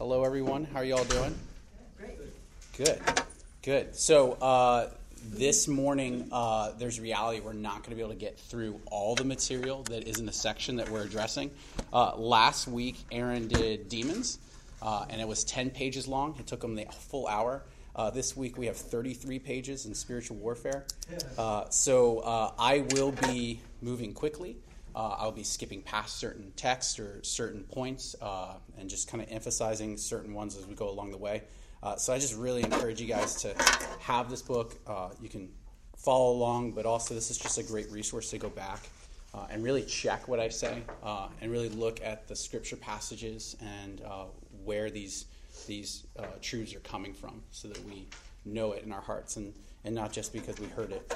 Hello, everyone. How are you all doing? Great. Good. So this morning, there's a reality we're not going to be able to get through all the material that is in the section that we're addressing. Last week, Aaron did demons, and it was 10 pages long. It took him the full hour. This week, we have 33 pages in spiritual warfare. So I will be moving quickly. I'll be skipping past certain texts or certain points and just kind of emphasizing certain ones as we go along the way. So I just really encourage you guys to have this book. You can follow along, but also this is just a great resource to go back and really check what I say and really look at the scripture passages and where these truths are coming from so that we know it in our hearts and not just because we heard it.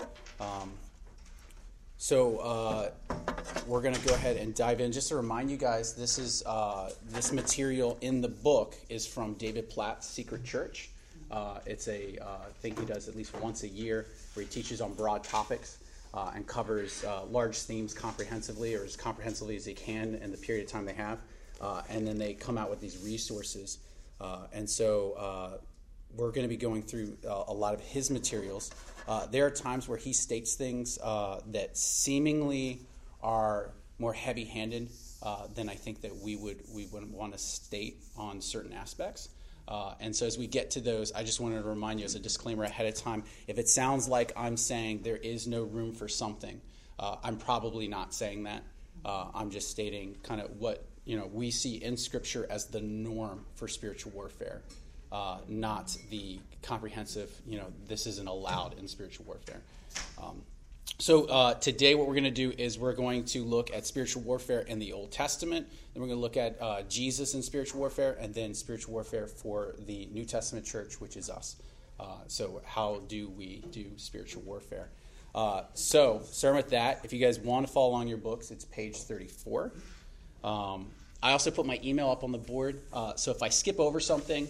So we're going to go ahead and dive in. Just to remind you guys, this material in the book is from David Platt's Secret Church. It's a thing he does at least once a year where he teaches on broad topics and covers large themes comprehensively or as comprehensively as he can in the period of time they have. And then they come out with these resources. And so we're going to be going through a lot of his materials. There are times where he states things that seemingly are more heavy-handed than I think that we would want to state on certain aspects. And so as we get to those, I just wanted to remind you as a disclaimer ahead of time, if it sounds like I'm saying there is no room for something, I'm probably not saying that. I'm just stating kind of what we see in Scripture as the norm for spiritual warfare. Not the comprehensive, this isn't allowed in spiritual warfare. So today what we're going to do is we're going to look at spiritual warfare in the Old Testament. Then we're going to look at Jesus in spiritual warfare, and then spiritual warfare for the New Testament church, which is us. So how do we do spiritual warfare? So starting with that, if you guys want to follow along your books, it's page 34. I also put my email up on the board. So if I skip over something,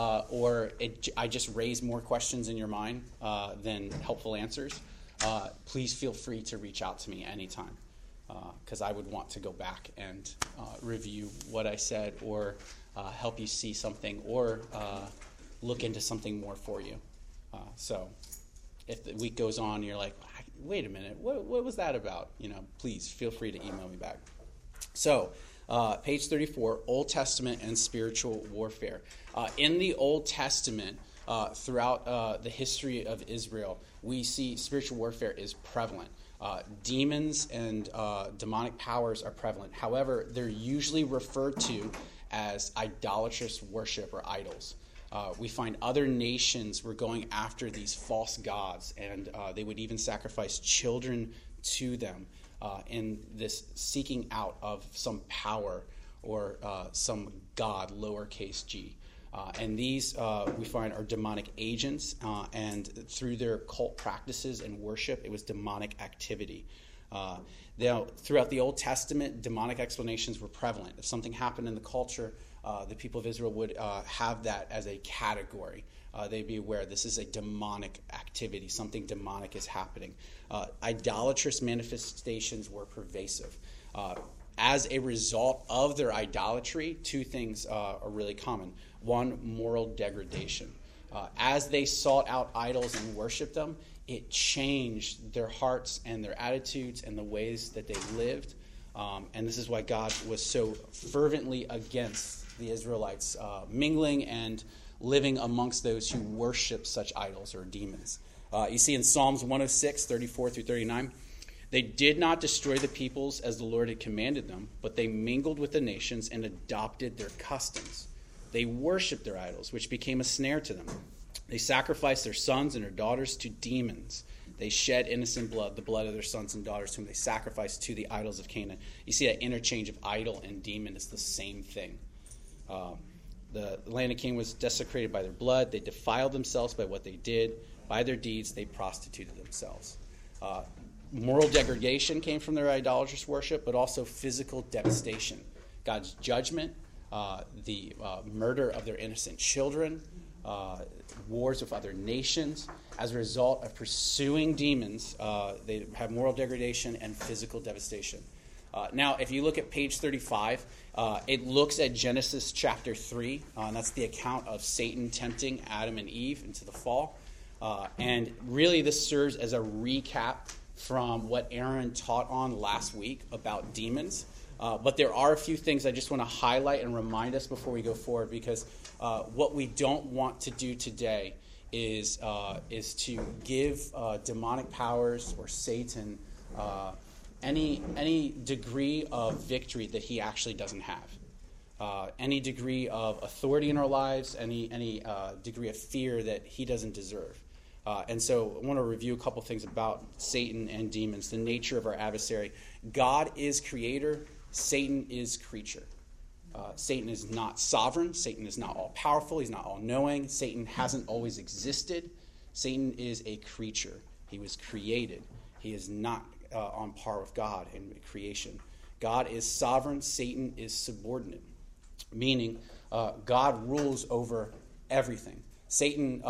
I just raise more questions in your mind than helpful answers, please feel free to reach out to me anytime because I would want to go back and review what I said or help you see something or look into something more for you. So if the week goes on and you're like, wait a minute, what was that about? Please feel free to email me back. So page 34, Old Testament and spiritual warfare. In the Old Testament, throughout the history of Israel, we see spiritual warfare is prevalent. Demons and demonic powers are prevalent. However, they're usually referred to as idolatrous worship or idols. We find other nations were going after these false gods, and they would even sacrifice children to them. In this seeking out of some power or some god, lowercase g. And these, we find, are demonic agents, and through their cult practices and worship, it was demonic activity. Now, throughout the Old Testament, demonic explanations were prevalent. If something happened in the culture, the people of Israel would have that as a category. They'd be aware this is a demonic activity. Something demonic is happening. Idolatrous manifestations were pervasive. As a result of their idolatry, two things are really common. One, moral degradation. As they sought out idols and worshiped them, it changed their hearts and their attitudes and the ways that they lived. And this is why God was so fervently against the Israelites mingling and living amongst those who worship such idols or demons. You see in Psalms 106, 34 through 39, they did not destroy the peoples as the Lord had commanded them, but they mingled with the nations and adopted their customs. They worshipped their idols, which became a snare to them. They sacrificed their sons and their daughters to demons. They shed innocent blood, the blood of their sons and daughters, whom they sacrificed to the idols of Canaan. You see that interchange of idol and demon is the same thing. The land of Canaan was desecrated by their blood. They defiled themselves by what they did. By their deeds, they prostituted themselves. Moral degradation came from their idolatrous worship, but also physical devastation. God's judgment, the murder of their innocent children, wars with other nations. As a result of pursuing demons, they have moral degradation and physical devastation. Now, if you look at page 35, it looks at Genesis chapter 3, and that's the account of Satan tempting Adam and Eve into the fall. And really this serves as a recap from what Aaron taught on last week about demons. But there are a few things I just want to highlight and remind us before we go forward, because what we don't want to do today is to give demonic powers or Satan any degree of victory that he actually doesn't have, any degree of authority in our lives, any degree of fear that he doesn't deserve. And so I want to review a couple things about Satan and demons, the nature of our adversary. God is creator. Satan is creature. Satan is not sovereign. Satan is not all-powerful. He's not all-knowing. Satan hasn't always existed. Satan is a creature. He was created. He is not on par with God in creation. God is sovereign. Satan is subordinate, meaning God rules over everything. Satan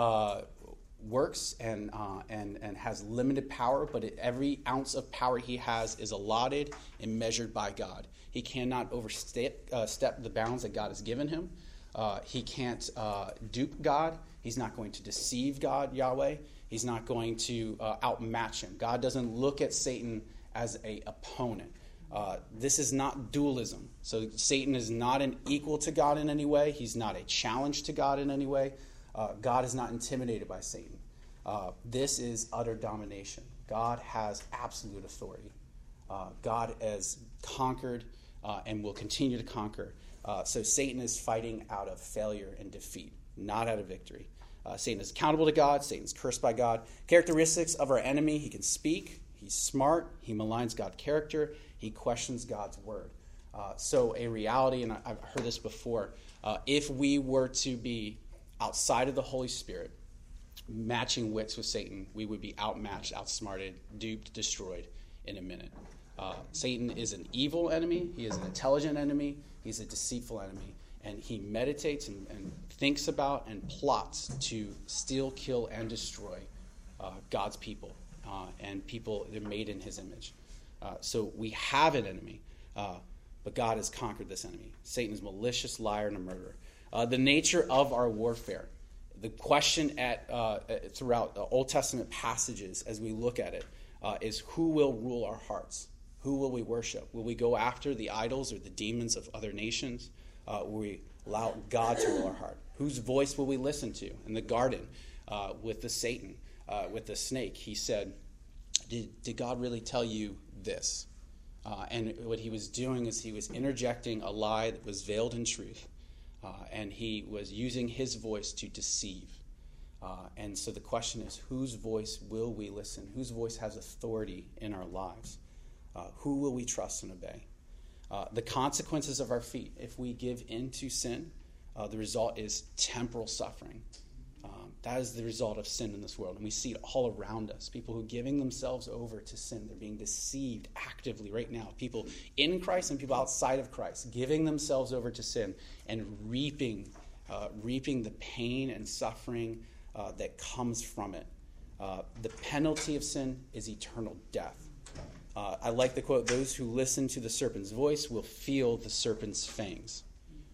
works and has limited power, but every ounce of power he has is allotted and measured by God. He cannot overstep the bounds that God has given him. He can't dupe God. He's not going to deceive God, Yahweh. He's not going to outmatch him. God doesn't look at Satan as an opponent. This is not dualism. So Satan is not an equal to God in any way. He's not a challenge to God in any way. God is not intimidated by Satan. This is utter domination. God has absolute authority. God has conquered and will continue to conquer. So Satan is fighting out of failure and defeat, not out of victory. Satan is accountable to God. Satan is cursed by God. Characteristics of our enemy: he can speak. He's smart. He maligns God's character. He questions God's word. So a reality, and I've heard this before, if we were to be outside of the Holy Spirit, matching wits with Satan, we would be outmatched, outsmarted, duped, destroyed in a minute. Satan is an evil enemy. He is an intelligent enemy. He's a deceitful enemy. And he meditates and thinks about and plots to steal, kill, and destroy God's people and people that are made in his image. So we have an enemy, but God has conquered this enemy. Satan is a malicious liar and a murderer. The nature of our warfare. The question throughout the Old Testament passages as we look at it is, who will rule our hearts? Who will we worship? Will we go after the idols or the demons of other nations? Will we allow God to rule our heart? Whose voice will we listen to? In the garden with the Satan, with the snake, he said, did God really tell you this? And what he was doing is he was interjecting a lie that was veiled in truth. And he was using his voice to deceive. And so the question is, whose voice will we listen? Whose voice has authority in our lives? Who will we trust and obey? The consequences of our feet. If we give in to sin, the result is temporal suffering. That is the result of sin in this world. And we see it all around us. People who are giving themselves over to sin. They're being deceived actively right now. People in Christ and people outside of Christ giving themselves over to sin and reaping the pain and suffering that comes from it. The penalty of sin is eternal death. I like the quote, "Those who listen to the serpent's voice will feel the serpent's fangs."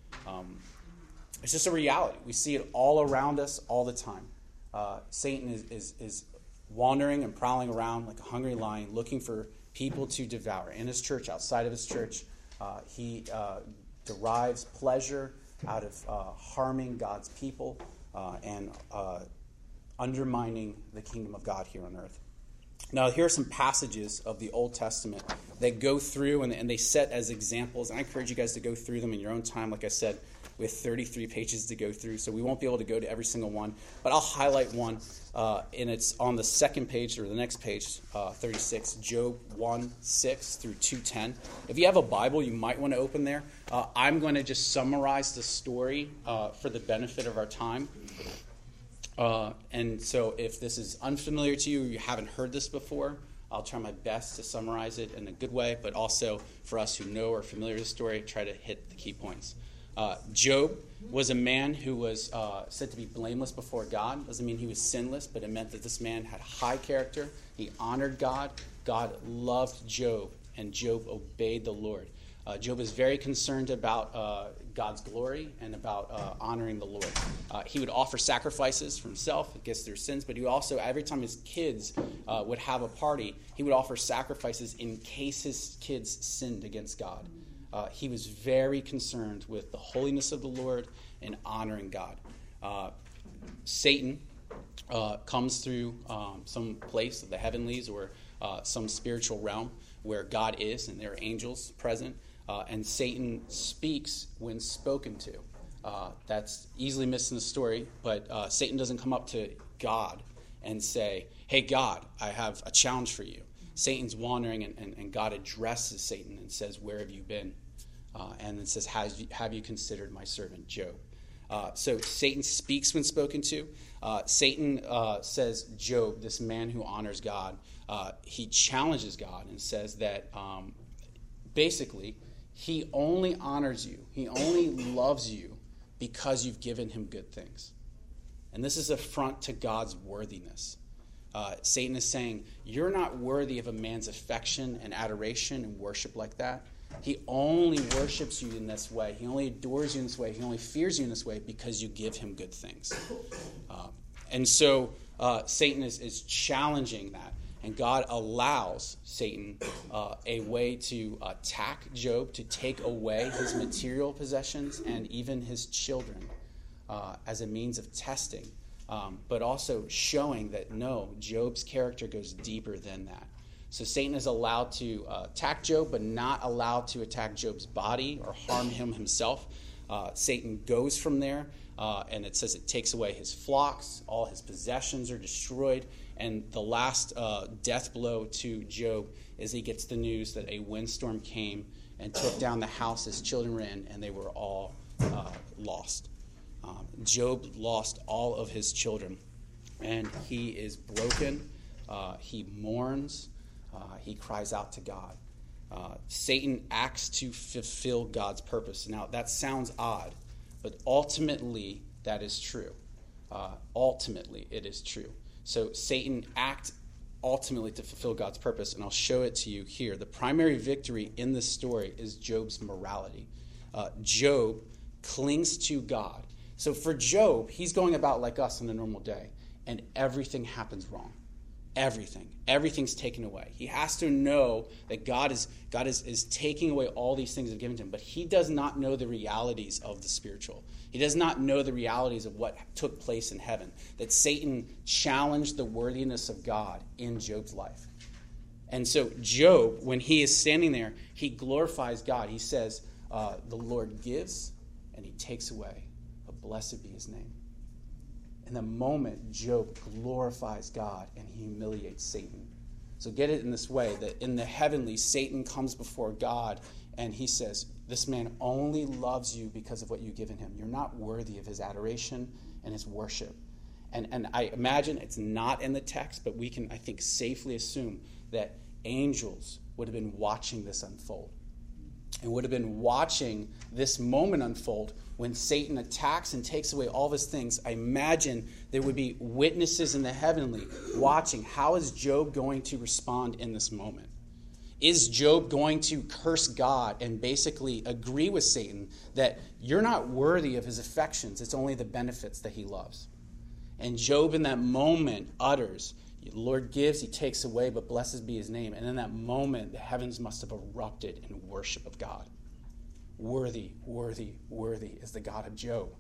It's just a reality. We see it all around us all the time. Satan is wandering and prowling around like a hungry lion, looking for people to devour. In his church, outside of his church, he derives pleasure out of harming God's people and undermining the kingdom of God here on earth. Now, here are some passages of the Old Testament that go through and they set as examples. And I encourage you guys to go through them in your own time. Like I said, we have 33 pages to go through, so we won't be able to go to every single one. But I'll highlight one, and it's on the second page or the next page, 36, Job 1:6 through 2:10. If you have a Bible, you might want to open there. I'm going to just summarize the story for the benefit of our time. And so if this is unfamiliar to you or you haven't heard this before, I'll try my best to summarize it in a good way, but also for us who know or are familiar with the story, try to hit the key points. Job was a man who was said to be blameless before God. Doesn't mean he was sinless, but it meant that this man had high character. He honored God. God loved Job and Job obeyed the Lord. Job is very concerned about God's glory and about honoring the Lord. He would offer sacrifices for himself against their sins, but he would also, every time his kids would have a party, he would offer sacrifices in case his kids sinned against God. He was very concerned with the holiness of the Lord and honoring God. Satan comes through some place of the heavenlies or some spiritual realm where God is and there are angels present. And Satan speaks when spoken to. That's easily missed in the story, but Satan doesn't come up to God and say, hey, God, I have a challenge for you. Satan's wandering, and God addresses Satan and says, where have you been? And then says, have you considered my servant Job? So Satan speaks when spoken to. Satan says, Job, this man who honors God, he challenges God and says that basically, he only honors you. He only loves you because you've given him good things. And this is an affront to God's worthiness. Satan is saying, you're not worthy of a man's affection and adoration and worship like that. He only worships you in this way. He only adores you in this way. He only fears you in this way because you give him good things. And so Satan is challenging that. And God allows Satan a way to attack Job, to take away his material possessions and even his children as a means of testing, but also showing that, no, Job's character goes deeper than that. So Satan is allowed to attack Job, but not allowed to attack Job's body or harm him himself. Satan goes from there, and it says it takes away his flocks, all his possessions are destroyed, and the last death blow to Job is he gets the news that a windstorm came and took down the house his children were in, and they were all lost. Job lost all of his children, and he is broken. He mourns. He cries out to God. Satan acts to fulfill God's purpose. Now, that sounds odd, but ultimately, that is true. Ultimately, it is true. So Satan acts ultimately to fulfill God's purpose, and I'll show it to you here. The primary victory in this story is Job's morality. Job clings to God. So for Job, he's going about like us on a normal day, and everything happens wrong. Everything's taken away. He has to know that God is taking away all these things that are given to him, but he does not know the realities of the spiritual. He does not know the realities of what took place in heaven, that Satan challenged the worthiness of God in Job's life. And so Job, when he is standing there, he glorifies God. He says, the Lord gives and he takes away, but blessed be his name. In the moment, Job glorifies God and he humiliates Satan. So get it in this way, that in the heavenlies, Satan comes before God and he says, this man only loves you because of what you've given him. You're not worthy of his adoration and his worship. And I imagine it's not in the text, but we can, I think, safely assume that angels would have been watching this unfold and would have been watching this moment unfold when Satan attacks and takes away all of his things. I imagine there would be witnesses in the heavenly watching. How is Job going to respond in this moment? Is Job going to curse God and basically agree with Satan that you're not worthy of his affections, it's only the benefits that he loves? And Job in that moment utters, the Lord gives, he takes away, but blessed be his name. And in that moment, the heavens must have erupted in worship of God. Worthy, worthy, worthy is the God of Job.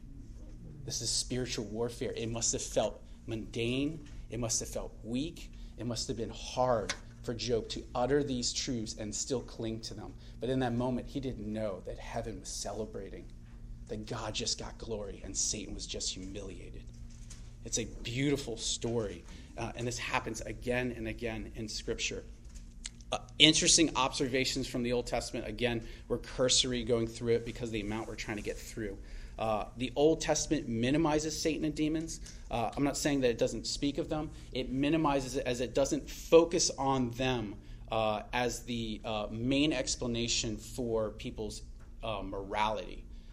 This is spiritual warfare. It must have felt mundane. It must have felt weak. It must have been hard for Job to utter these truths and still cling to them. But in that moment, he didn't know that heaven was celebrating, that God just got glory and Satan was just humiliated. It's a beautiful story, and this happens again and again in Scripture. Interesting observations from the Old Testament. Again, we're cursory going through it because of the amount we're trying to get through. The Old Testament minimizes Satan and demons. I'm not saying that it doesn't speak of them. It minimizes it as it doesn't focus on them as the main explanation for people's morality.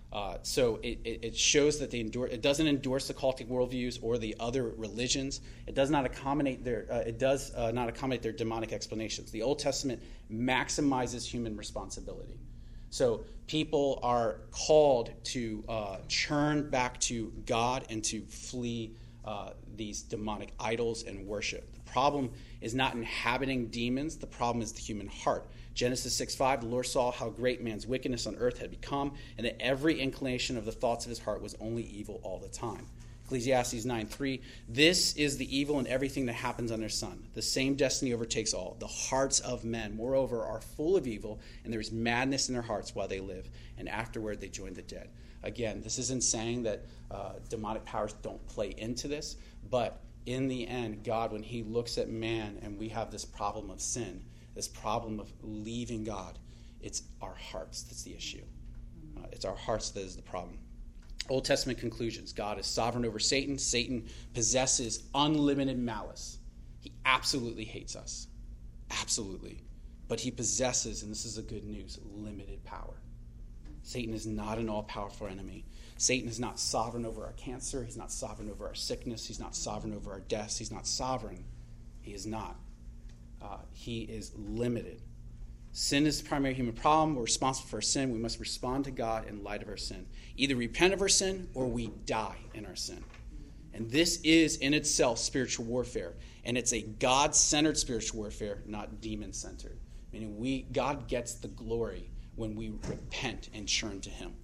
So it shows that it doesn't endorse the cultic worldviews or the other religions. It does not accommodate their demonic explanations. The Old Testament maximizes human responsibility. So people are called to churn back to God and to flee these demonic idols and worship. The problem is not inhabiting demons. The problem is the human heart. Genesis 6:5, the Lord saw how great man's wickedness on earth had become, and that every inclination of the thoughts of his heart was only evil all the time. Ecclesiastes 9:3, this is the evil in everything that happens under the sun. The same destiny overtakes all. The hearts of men, moreover, are full of evil, and there is madness in their hearts while they live, and afterward they join the dead. Again, this isn't saying that demonic powers don't play into this, but in the end, God, when he looks at man and we have this problem of sin, this problem of leaving God, it's our hearts that's the issue. It's our hearts that is the problem. Old Testament conclusions. God is sovereign over Satan. Satan possesses unlimited malice. He absolutely hates us. Absolutely. But he possesses, and this is the good news, limited power. Satan is not an all-powerful enemy. Satan is not sovereign over our cancer. He's not sovereign over our sickness. He's not sovereign over our deaths. He's not sovereign. He is not. He is limited. Sin is the primary human problem. We're responsible for our sin. We must respond to God in light of our sin. Either repent of our sin or we die in our sin. And this is in itself spiritual warfare. And it's a God-centered spiritual warfare, not demon-centered. Meaning God gets the glory when we repent and turn to him.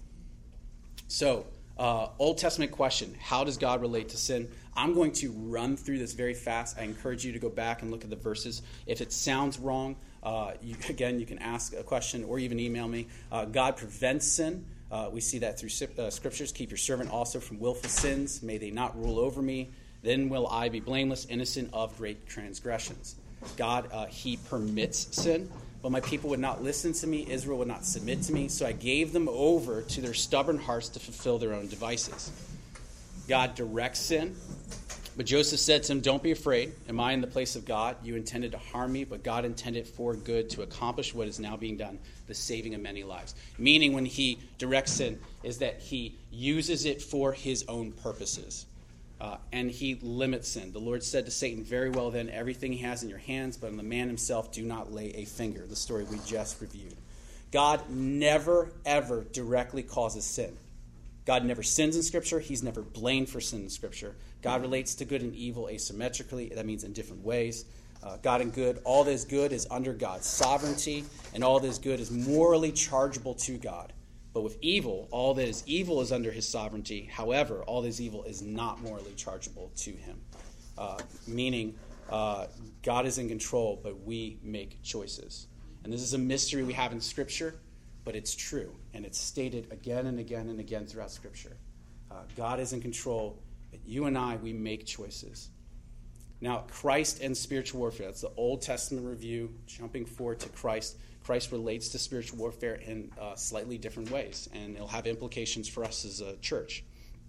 So, Old Testament question, how does God relate to sin? I'm going to run through this very fast. I encourage you to go back and look at the verses. If it sounds wrong, you can ask a question or even email me. God prevents sin. We see that through scriptures. Keep your servant also from willful sins. May they not rule over me. Then will I be blameless, innocent of great transgressions. God, he permits sin. But my people would not listen to me. Israel would not submit to me. So I gave them over to their stubborn hearts to fulfill their own devices. God directs sin. But Joseph said to him, don't be afraid. Am I in the place of God? You intended to harm me, but God intended for good to accomplish what is now being done, the saving of many lives. Meaning when he directs sin is that he uses it for his own purposes. And he limits sin. The Lord said to Satan, very well then, everything he has in your hands, but on the man himself do not lay a finger. The story we just reviewed. God never, ever directly causes sin. God never sins in Scripture. He's never blamed for sin in Scripture. God relates to good and evil asymmetrically. That means in different ways. God and good, all that is good is under God's sovereignty, and all that is good is morally chargeable to God. But with evil, all that is evil is under his sovereignty. However, all that is evil is not morally chargeable to him. Meaning, God is in control, but we make choices. And this is a mystery we have in Scripture, but it's true. And it's stated again and again and again throughout Scripture. God is in control, but you and I, we make choices. Now, Christ and spiritual warfare. That's the Old Testament review, jumping forward to Christ. Christ relates to spiritual warfare in slightly different ways, and it'll have implications for us as a church.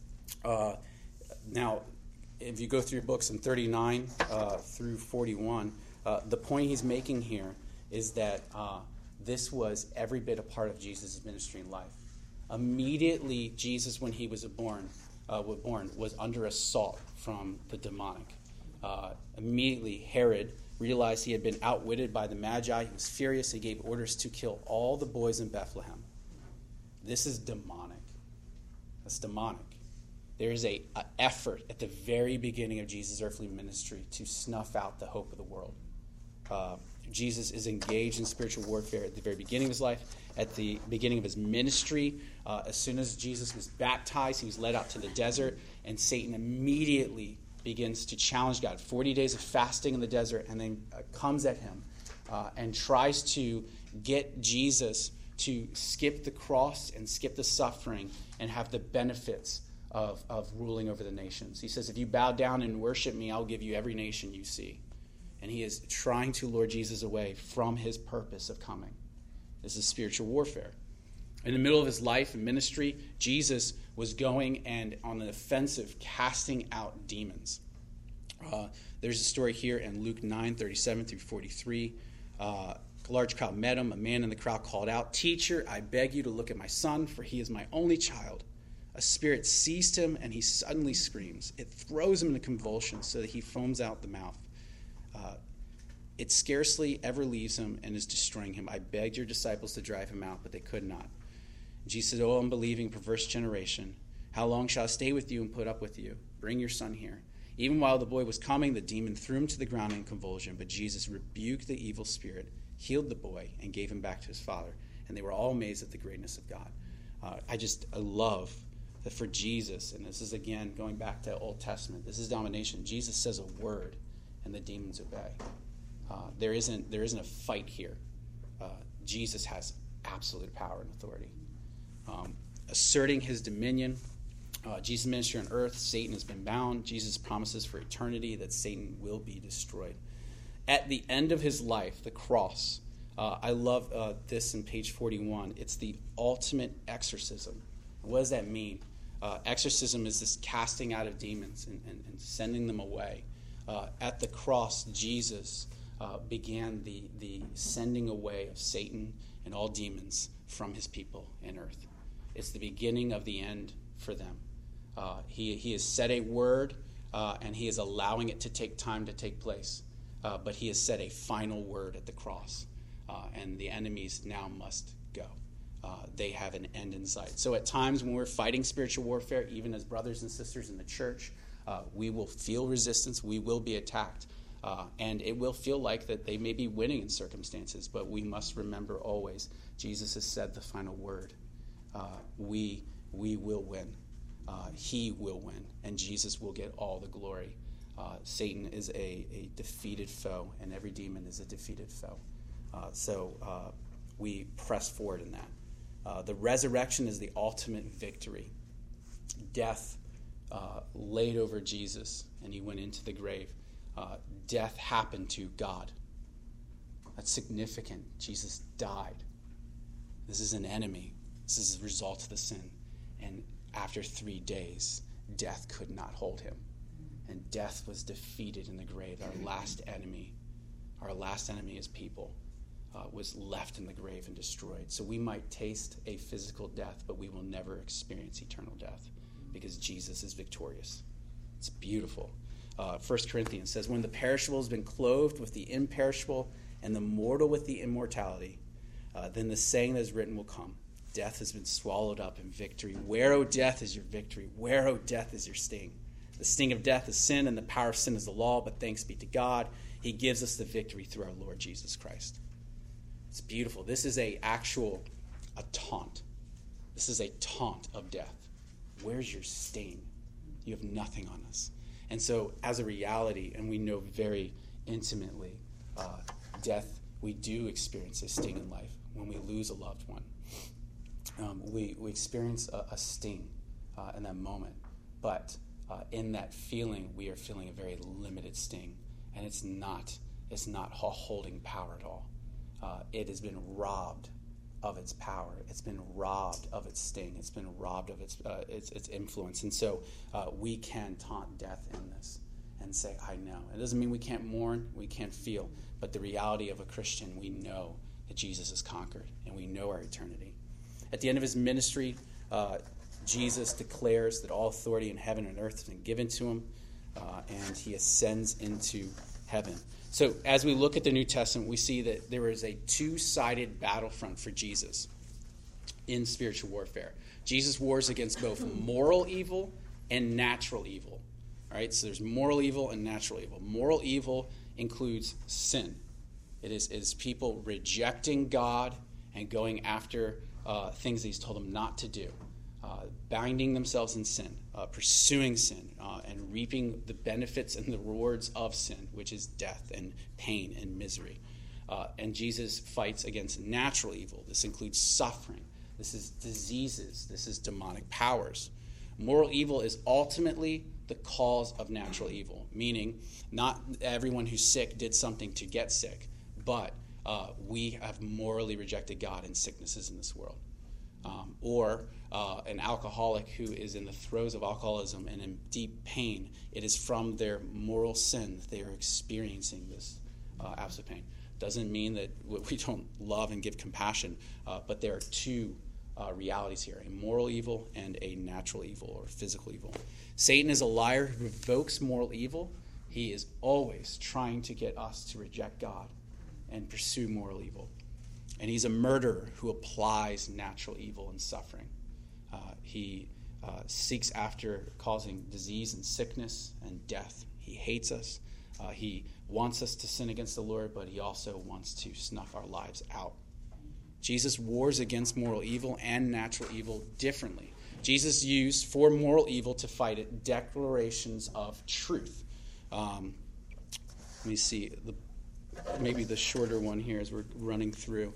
Now, if you go through your books in 39 through 41, the point he's making here is that this was every bit a part of Jesus' ministry and life. Immediately, Jesus, when he was born, was under assault from the demonic. Immediately, Herod realized he had been outwitted by the Magi. He was furious. He gave orders to kill all the boys in Bethlehem. This is demonic. That's demonic. There is an effort at the very beginning of Jesus' earthly ministry to snuff out the hope of the world. Jesus is engaged in spiritual warfare at the very beginning of his life, at the beginning of his ministry. As soon as Jesus was baptized, he was led out to the desert, and Satan immediately begins to challenge God. 40 days of fasting in the desert, and then comes at him and tries to get Jesus to skip the cross and skip the suffering and have the benefits of ruling over the nations. He says, if you bow down and worship me, I'll give you every nation you see. And he is trying to lure Jesus away from his purpose of coming. This is spiritual warfare. In the middle of his life and ministry, Jesus was going and on an offensive, casting out demons. There's a story here in Luke 9:37 through 43. A large crowd met him. A man in the crowd called out, "Teacher, I beg you to look at my son, for he is my only child." A spirit seized him, and he suddenly screams. It throws him into convulsions so that he foams out the mouth. It scarcely ever leaves him and is destroying him. I begged your disciples to drive him out, but they could not. Jesus said, "O unbelieving, perverse generation, how long shall I stay with you and put up with you? Bring your son here." Even while the boy was coming, the demon threw him to the ground in convulsion, but Jesus rebuked the evil spirit, healed the boy, and gave him back to his father. And they were all amazed at the greatness of God. I love that for Jesus, and this is again going back to Old Testament, this is domination. Jesus says a word, and the demons obey. There isn't a fight here. Jesus has absolute power and authority. Asserting his dominion, Jesus' ministry on earth, Satan has been bound. Jesus promises for eternity that Satan will be destroyed. At the end of his life, the cross, I love this in page 41. It's the ultimate exorcism. What does that mean? Exorcism is this casting out of demons and sending them away. At the cross, Jesus began the sending away of Satan and all demons from his people in earth. It's the beginning of the end for them. He has said a word, and he is allowing it to take time to take place. But he has said a final word at the cross, and the enemies now must go. They have an end in sight. So at times when we're fighting spiritual warfare, even as brothers and sisters in the church, we will feel resistance. We will be attacked. And it will feel like that they may be winning in circumstances, but we must remember always, Jesus has said the final word. We will win. He will win, and Jesus will get all the glory. Satan is a defeated foe, and every demon is a defeated foe. So we press forward in that. The resurrection is the ultimate victory. Death laid over Jesus, and he went into the grave. Death happened to God. That's significant. Jesus died. This is an enemy. This is a result of the sin. And after 3 days, death could not hold him. And death was defeated in the grave. Our last enemy as people, was left in the grave and destroyed. So we might taste a physical death, but we will never experience eternal death because Jesus is victorious. It's beautiful. 1 Corinthians says, "When the perishable has been clothed with the imperishable and the mortal with the immortality, then the saying that is written will come. Death has been swallowed up in victory. Where, O death, is your victory? Where, O death, is your sting? The sting of death is sin, and the power of sin is the law, but thanks be to God, he gives us the victory through our Lord Jesus Christ." It's beautiful. This is a taunt. This is a taunt of death. Where's your sting? You have nothing on us. And so as a reality, and we know very intimately, death, we do experience a sting in life when we lose a loved one. We experience a sting in that moment. But in that feeling, we are feeling a very limited sting. And it's not holding power at all. It has been robbed of its power. It's been robbed of its sting. It's been robbed of its influence. And so we can taunt death in this and say, I know. It doesn't mean we can't mourn, we can't feel. But the reality of a Christian, we know that Jesus has conquered, and we know our eternity. At the end of his ministry, Jesus declares that all authority in heaven and earth has been given to him, and he ascends into heaven. So as we look at the New Testament, we see that there is a two-sided battlefront for Jesus in spiritual warfare. Jesus wars against both moral evil and natural evil. All right, so there's moral evil and natural evil. Moral evil includes sin. It is people rejecting God and going after things that he's told them not to do, binding themselves in sin, pursuing sin, and reaping the benefits and the rewards of sin, which is death and pain and misery. And Jesus fights against natural evil. This includes suffering. This is diseases. This is demonic powers. Moral evil is ultimately the cause of natural evil, meaning not everyone who's sick did something to get sick, but we have morally rejected God in sicknesses in this world. Or an alcoholic who is in the throes of alcoholism and in deep pain, it is from their moral sin that they are experiencing this absolute pain. Doesn't mean that we don't love and give compassion, but there are two realities here, a moral evil and a natural evil or physical evil. Satan is a liar who provokes moral evil. He is always trying to get us to reject God and pursue moral evil. And he's a murderer who applies natural evil and suffering. He seeks after causing disease and sickness and death. He hates us. He wants us to sin against the Lord, but he also wants to snuff our lives out. Jesus wars against moral evil and natural evil differently. Jesus used for moral evil to fight it declarations of truth. Let me see, maybe the shorter one here as we're running through.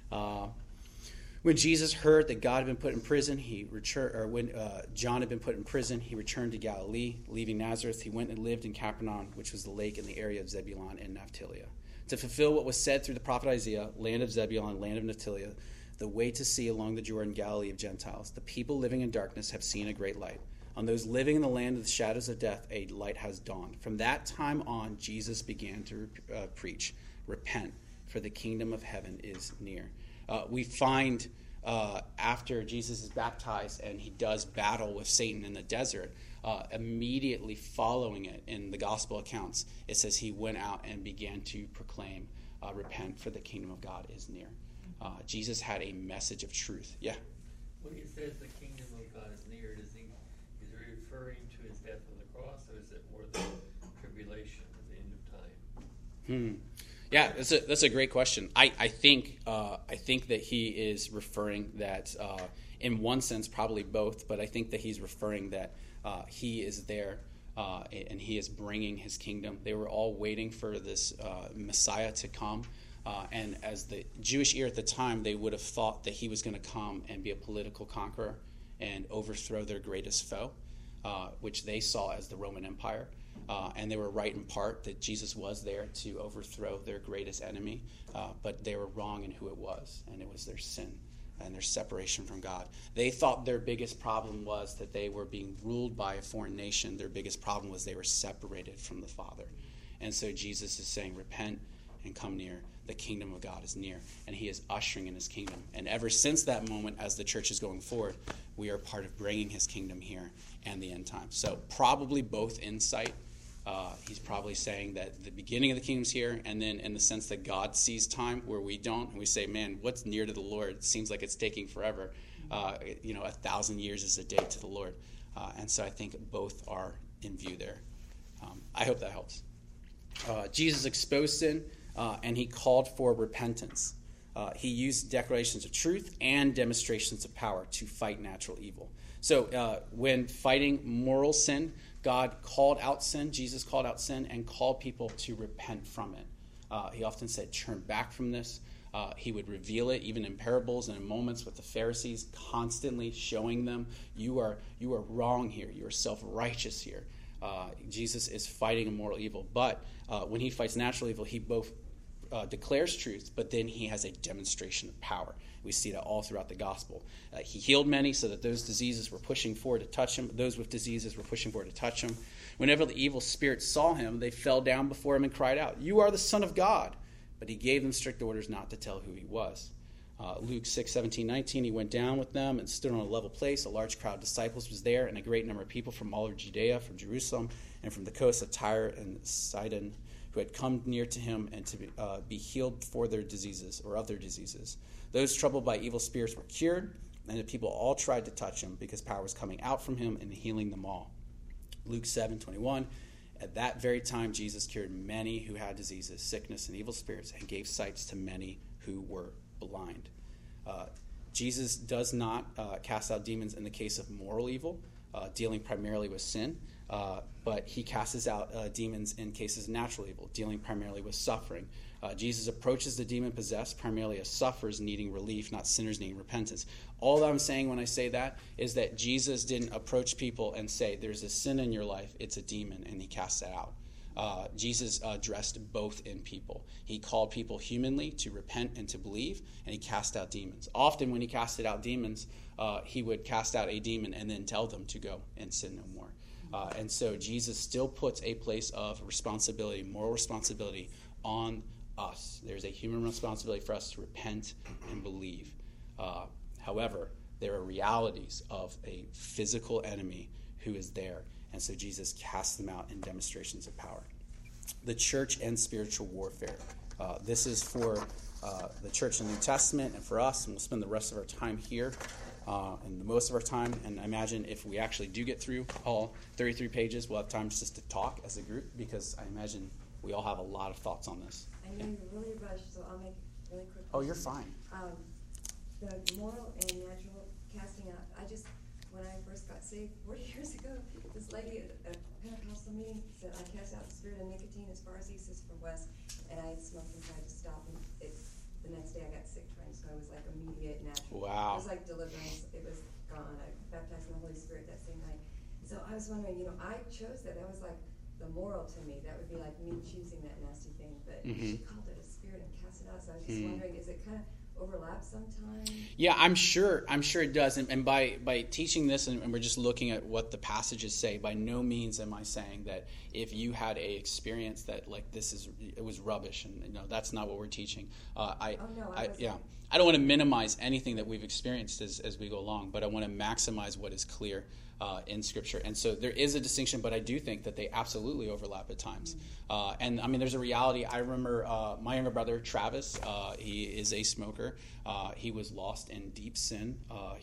When Jesus heard that God had been put in prison, when John had been put in prison, he returned to Galilee. Leaving Nazareth, he went and lived in Capernaum, which was the lake in the area of Zebulun and Naphtali, to fulfill what was said through the prophet Isaiah, land of Zebulun, land of Naphtali, the way to see along the Jordan, Galilee of Gentiles. The people living in darkness have seen a great light. On those living in the land of the shadows of death, a light has dawned. From that time on, Jesus began to preach, repent, for the kingdom of heaven is near. We find after Jesus is baptized and he does battle with Satan in the desert, immediately following it in the gospel accounts, it says he went out and began to proclaim, repent, for the kingdom of God is near. Jesus had a message of truth. Yeah? When he says the kingdom of God is near, is he referring to his death on the cross, or is it more the tribulation at the end of time? Yeah, that's a great question. I think that he is referring that in one sense, probably both, but I think that he's referring that he is there and he is bringing his kingdom. They were all waiting for this Messiah to come. And as the Jewish ear at the time, they would have thought that he was going to come and be a political conqueror and overthrow their greatest foe, which they saw as the Roman Empire. And they were right in part that Jesus was there to overthrow their greatest enemy, but they were wrong in who it was, and it was their sin and their separation from God. They thought their biggest problem was that they were being ruled by a foreign nation. Their biggest problem was they were separated from the Father. And so Jesus is saying, repent and come near. The kingdom of God is near, and he is ushering in his kingdom. And ever since that moment, as the church is going forward, we are part of bringing his kingdom here and the end time. So probably both insight. He's probably saying that the beginning of the kingdom's here, and then in the sense that God sees time where we don't, and we say, man, what's near to the Lord? It seems like it's taking forever. 1,000 years is a day to the Lord. And so I think both are in view there. I hope that helps. Jesus exposed sin, and he called for repentance. He used declarations of truth and demonstrations of power to fight natural evil. So when fighting moral sin, God called out sin, Jesus called out sin, and called people to repent from it. He often said, turn back from this. He would reveal it even in parables and in moments with the Pharisees, constantly showing them, you are wrong here. You are self-righteous here. Jesus is fighting a moral evil. But when he fights natural evil, he both declares truth, but then he has a demonstration of power. We see that all throughout the gospel. He healed many so that those diseases were pushing forward to touch him. Those with diseases were pushing forward to touch him. Whenever the evil spirits saw him, they fell down before him and cried out, "You are the Son of God." But he gave them strict orders not to tell who he was. Luke 6:17-19, he went down with them and stood on a level place. A large crowd of disciples was there, and a great number of people from all of Judea, from Jerusalem, and from the coasts of Tyre and Sidon, who had come near to him and to be healed for their diseases or of their diseases. Those troubled by evil spirits were cured, and the people all tried to touch him because power was coming out from him and healing them all. Luke 7:21, at that very time Jesus cured many who had diseases, sickness, and evil spirits, and gave sights to many who were blind. Jesus does not cast out demons in the case of moral evil, dealing primarily with sin, but he casts out demons in cases of natural evil, dealing primarily with suffering. Jesus approaches the demon-possessed primarily as sufferers needing relief, not sinners needing repentance. All that I'm saying when I say that is that Jesus didn't approach people and say, there's a sin in your life, it's a demon, and he casts that out. Jesus addressed both in people. He called people humanly to repent and to believe, and he cast out demons. Often when he casted out demons, he would cast out a demon and then tell them to go and sin no more. And so Jesus still puts a place of responsibility, moral responsibility, on us. There's a human responsibility for us to repent and believe. However, there are realities of a physical enemy who is there. And so Jesus casts them out in demonstrations of power. The church and spiritual warfare. This is for the church in the New Testament and for us, and we'll spend the rest of our time here and most of our time. And I imagine if we actually do get through all 33 pages, we'll have time just to talk as a group, because I imagine we all have a lot of thoughts on this. I know you're really rushed, so I'll make it really quick. Oh, you're fine. The moral and natural casting out, when I first got saved 40 years ago, this lady at a Pentecostal meeting said, I cast out the spirit of nicotine as far as east is from west, and I had smoked and tried to stop, and the next day I got sick trying, so it was like immediate natural. Wow. It was like deliverance. It was gone. I baptized in the Holy Spirit that same night. So I was wondering, I chose that. That was like the moral to me. That would be like me choosing that nasty thing, but she called it a spirit and cast it out, so I was just wondering, is it kind of overlap sometimes? Yeah, I'm sure it does. And by teaching this, and we're just looking at what the passages say, by no means am I saying that if you had a experience that like it was rubbish, and that's not what we're teaching. I don't want to minimize anything that we've experienced as we go along, but I want to maximize what is clear in Scripture. And so there is a distinction, but I do think that they absolutely overlap at times. And I mean, there's a reality. I remember my younger brother, Travis, he is a smoker. He was lost in deep sin.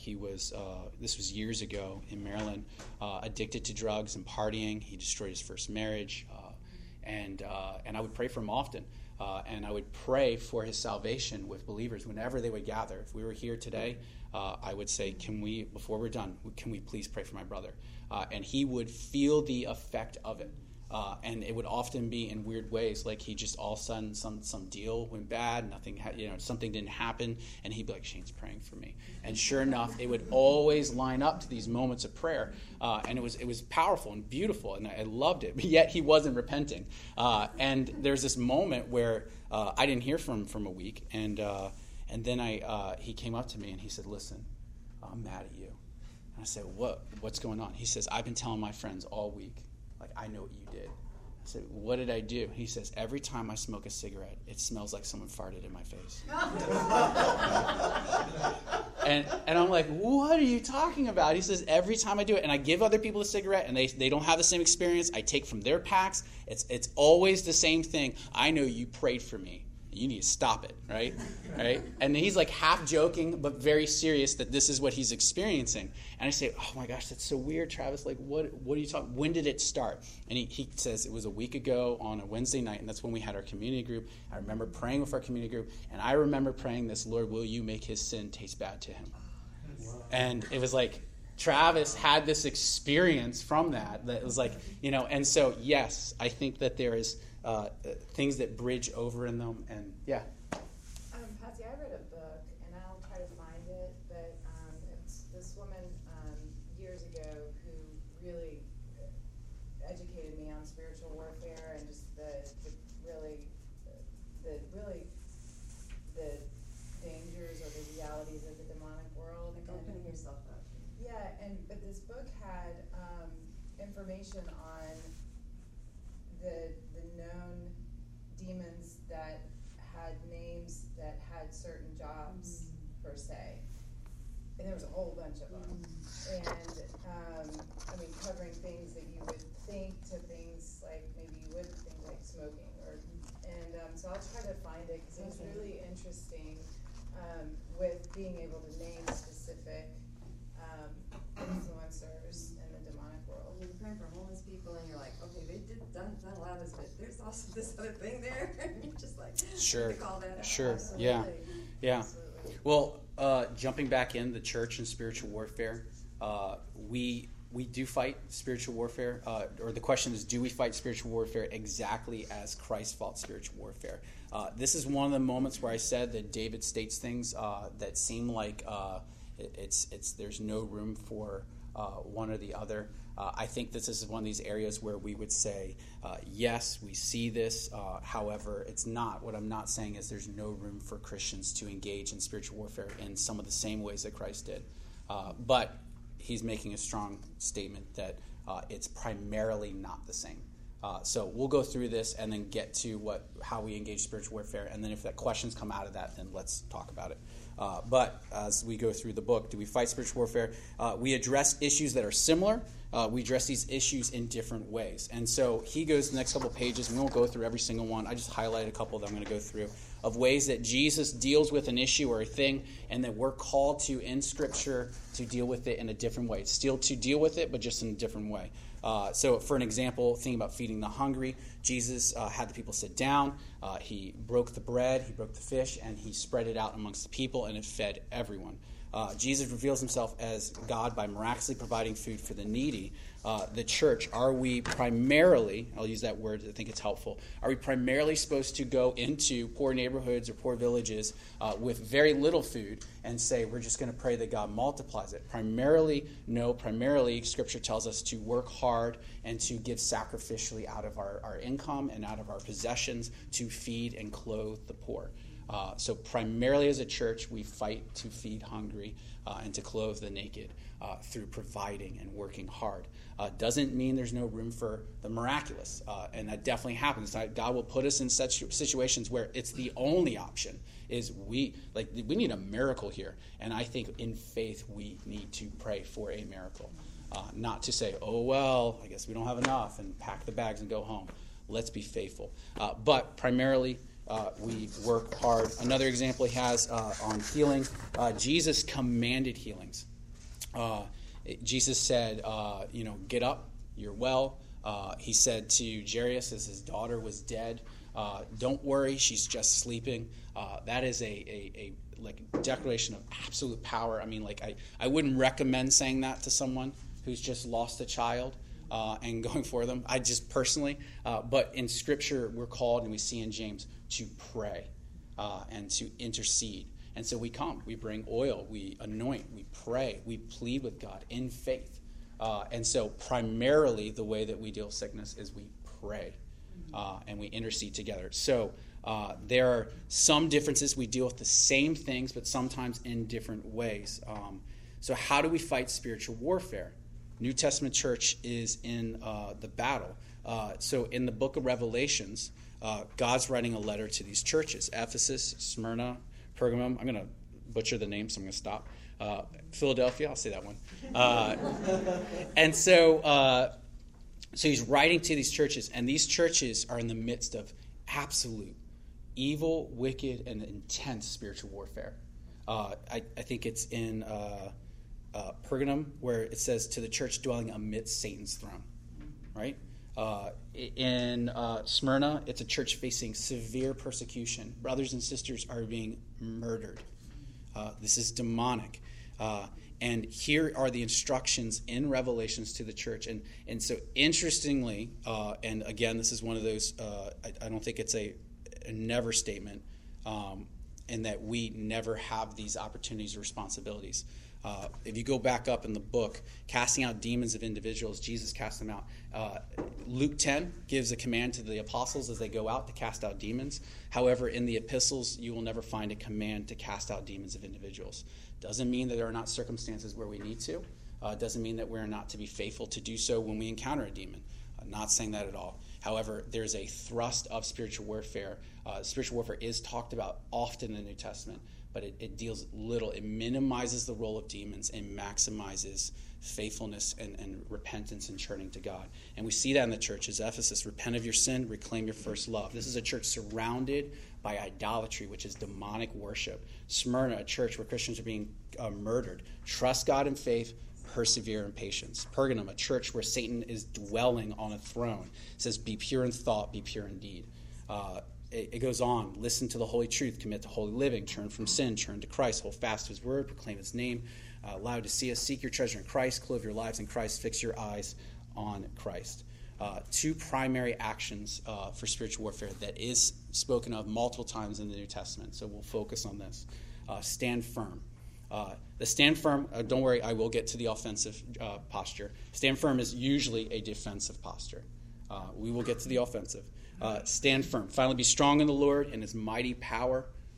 This was years ago in Maryland, addicted to drugs and partying. He destroyed his first marriage. And I would pray for him often. And I would pray for his salvation with believers whenever they would gather. If we were here today, I would say, before we're done, can we please pray for my brother? And he would feel the effect of it. And it would often be in weird ways, like he just all of a sudden some deal went bad, something didn't happen, and he'd be like, Shane's praying for me. And sure enough, it would always line up to these moments of prayer, and it was powerful and beautiful, and I loved it. But yet he wasn't repenting. And there's this moment where I didn't hear from him from a week, and then he came up to me and he said, "Listen, I'm mad at you." And I said, "What's going on?" He says, "I've been telling my friends all week. Like, I know what you did." I said, "What did I do?" He says, "Every time I smoke a cigarette, it smells like someone farted in my face." and I'm like, "What are you talking about?" He says, "Every time I do it, and I give other people a cigarette, and they don't have the same experience. I take from their packs. It's always the same thing. I know you prayed for me. You need to stop it, right? Right?" And he's like half joking, but very serious that this is what he's experiencing. And I say, "Oh my gosh, that's so weird, Travis. Like, what are you talking? When did it start?" And he says it was a week ago on a Wednesday night, and that's when we had our community group. I remember praying with our community group, and I remember praying this, "Lord, will you make his sin taste bad to him?" Wow. And it was like Travis had this experience from that was like, and so yes, I think that there is things that bridge over in them, and yeah. Patsy, I read a book, and I'll try to find it, but it's this woman years ago who really educated me on spiritual warfare and just the dangers or the realities of the demonic world. Like opening yourself up. Yeah, but this book had information on the known demons that had names that had certain jobs per se, and there was a whole bunch of them, and covering things that you would think to things like maybe you wouldn't think, like smoking, so I'll try to find it because it was really interesting with being able to name specific influencers in the demonic world. You're praying for homeless people, and you're like, okay, they done a lot of this, but there's also this other thing there, and you're just like, sure, call that out. sure, Absolutely. yeah. Absolutely. Well, jumping back in the church and spiritual warfare, we do fight spiritual warfare, or the question is, do we fight spiritual warfare exactly as Christ fought spiritual warfare? This is one of the moments where I said that David states things that seem like there's no room for one or the other. I think this is one of these areas where we would say, yes, we see this, however, it's not. What I'm not saying is there's no room for Christians to engage in spiritual warfare in some of the same ways that Christ did. But he's making a strong statement that it's primarily not the same. So we'll go through this and then get to how we engage spiritual warfare. And then if that questions come out of that, then let's talk about it. But as we go through the book, do we fight spiritual warfare? We address issues that are similar. We address these issues in different ways. And so he goes the next couple of pages. We won't go through every single one. I just highlighted a couple that I'm going to go through of ways that Jesus deals with an issue or a thing, and that we're called to, in Scripture, to deal with it in a different way. Still to deal with it, but just in a different way. So for an example, thinking about feeding the hungry, Jesus had the people sit down. He broke the bread, he broke the fish, and he spread it out amongst the people, and it fed everyone. Jesus reveals himself as God by miraculously providing food for the needy. The church, are we primarily, I'll use that word, I think it's helpful, are we primarily supposed to go into poor neighborhoods or poor villages with very little food and say we're just going to pray that God multiplies it? Primarily, no. Primarily, Scripture tells us to work hard and to give sacrificially out of our income and out of our possessions to feed and clothe the poor. So primarily as a church, we fight to feed hungry and to clothe the naked through providing and working hard. Doesn't mean there's no room for the miraculous, and that definitely happens. God will put us in such situations where it's the only option. We need a miracle here, and I think in faith we need to pray for a miracle, not to say, oh well, I guess we don't have enough, and pack the bags and go home. Let's be faithful, but primarily. We work hard. Another example he has on healing, Jesus commanded healings. Jesus said, get up, you're well. He said to Jairus as his daughter was dead, don't worry, she's just sleeping. That is a declaration of absolute power. I mean, I wouldn't recommend saying that to someone who's just lost a child. And going for them. I just personally, but in Scripture we're called, and we see in James, to pray and to intercede. And so we come, we bring oil, we anoint, we pray, we plead with God in faith. And so primarily the way that we deal with sickness is we pray and we intercede together. So there are some differences. We deal with the same things, but sometimes in different ways. So how do we fight spiritual warfare? New Testament church is in the battle. So in the book of Revelations, God's writing a letter to these churches: Ephesus, Smyrna, Pergamum. I'm going to butcher the name, so I'm going to stop. Philadelphia, I'll say that one. And so he's writing to these churches, and these churches are in the midst of absolute evil, wicked, and intense spiritual warfare. I think it's in Pergamum, where it says, to the church dwelling amidst Satan's throne, right? In Smyrna, it's a church facing severe persecution. Brothers and sisters are being murdered. This is demonic. And here are the instructions in Revelations to the church. And so interestingly, and again, this is one of those, I don't think it's a never statement, and that we never have these opportunities or responsibilities. If you go back up in the book, casting out demons of individuals, Jesus cast them out. Luke 10 gives a command to the apostles as they go out to cast out demons. However, in the epistles, you will never find a command to cast out demons of individuals. Doesn't mean that there are not circumstances where we need to. Doesn't mean that we're not to be faithful to do so when we encounter a demon. I'm not saying that at all. However, there's a thrust of spiritual warfare. Spiritual warfare is talked about often in the New Testament, but it deals little. It minimizes the role of demons and maximizes faithfulness and repentance and turning to God. And we see that in the churches. Ephesus, repent of your sin, reclaim your first love. This is a church surrounded by idolatry, which is demonic worship. Smyrna, a church where Christians are being murdered. Trust God in faith, persevere in patience. Pergamum, a church where Satan is dwelling on a throne. It says, be pure in thought, be pure in deed. It goes on. Listen to the holy truth, commit to holy living, turn from sin, turn to Christ, hold fast to his word, proclaim his name. Laodicea, seek your treasure in Christ, clothe your lives in Christ, fix your eyes on Christ. Two primary actions for spiritual warfare that is spoken of multiple times in the New Testament, so we'll focus on this. Stand firm. The stand firm, don't worry, I will get to the offensive posture. Stand firm is usually a defensive posture. We will get to the offensive. Stand firm. Finally, be strong in the Lord and his mighty power, but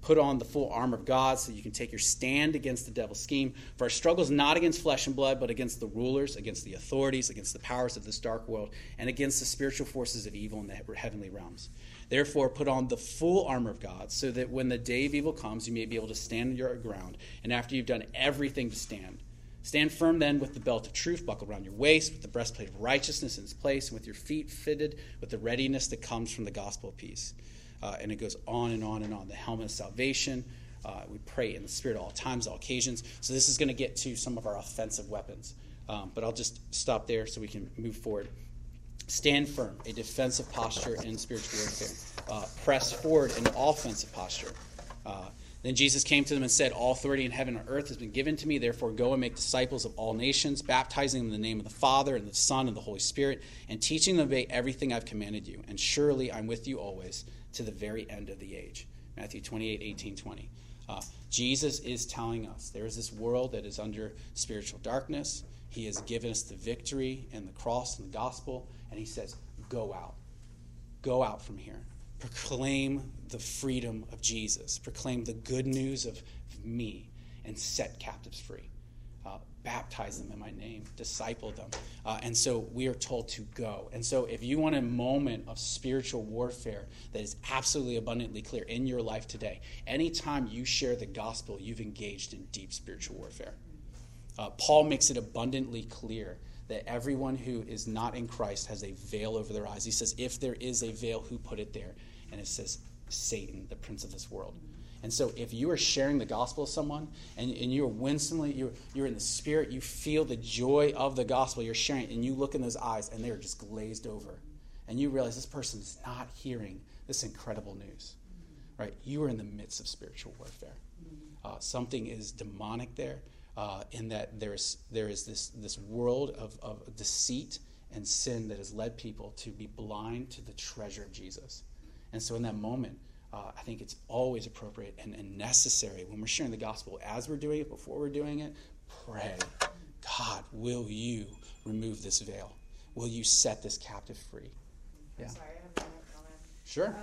Put on the full armor of God so you can take your stand against the devil's scheme. For our struggle is not against flesh and blood, but against the rulers, against the authorities, against the powers of this dark world, and against the spiritual forces of evil in the heavenly realms. Therefore, put on the full armor of God so that when the day of evil comes, you may be able to stand your ground. And after you've done everything to stand firm then with the belt of truth buckled around your waist, with the breastplate of righteousness in its place, and with your feet fitted with the readiness that comes from the gospel of peace. And it goes on and on and on. The helmet of salvation. We pray in the Spirit at all times, all occasions. So this is going to get to some of our offensive weapons. But I'll just stop there so we can move forward. Stand firm, a defensive posture in spiritual warfare. Press forward, an offensive posture. Then Jesus came to them and said, all authority in heaven and earth has been given to me. Therefore, go and make disciples of all nations, baptizing them in the name of the Father and the Son and the Holy Spirit, and teaching them to obey everything I've commanded you. And surely I'm with you always to the very end of the age. Matthew 28:18-20. Jesus is telling us there is this world that is under spiritual darkness. He has given us the victory and the cross and the gospel. And he says, go out. Go out from here. Proclaim the freedom of Jesus. Proclaim the good news of me and set captives free. Baptize them in my name. Disciple them. And so we are told to go. And so if you want a moment of spiritual warfare that is absolutely abundantly clear in your life today, anytime you share the gospel, you've engaged in deep spiritual warfare. Paul makes it abundantly clear that everyone who is not in Christ has a veil over their eyes. He says, if there is a veil, who put it there? And it says, Satan, the prince of this world. And so if you are sharing the gospel with someone and you're winsomely, you're in the Spirit, you feel the joy of the gospel, you're sharing it, and you look in those eyes and they're just glazed over. And you realize this person is not hearing this incredible news. Right? You are in the midst of spiritual warfare. Something is demonic there. In that there is this world of deceit and sin that has led people to be blind to the treasure of Jesus. And so in that moment, I think it's always appropriate and necessary when we're sharing the gospel, as we're doing it, before we're doing it, pray, God, will you remove this veil? Will you set this captive free? Yeah. I'm sorry, I have a minute comment. Sure.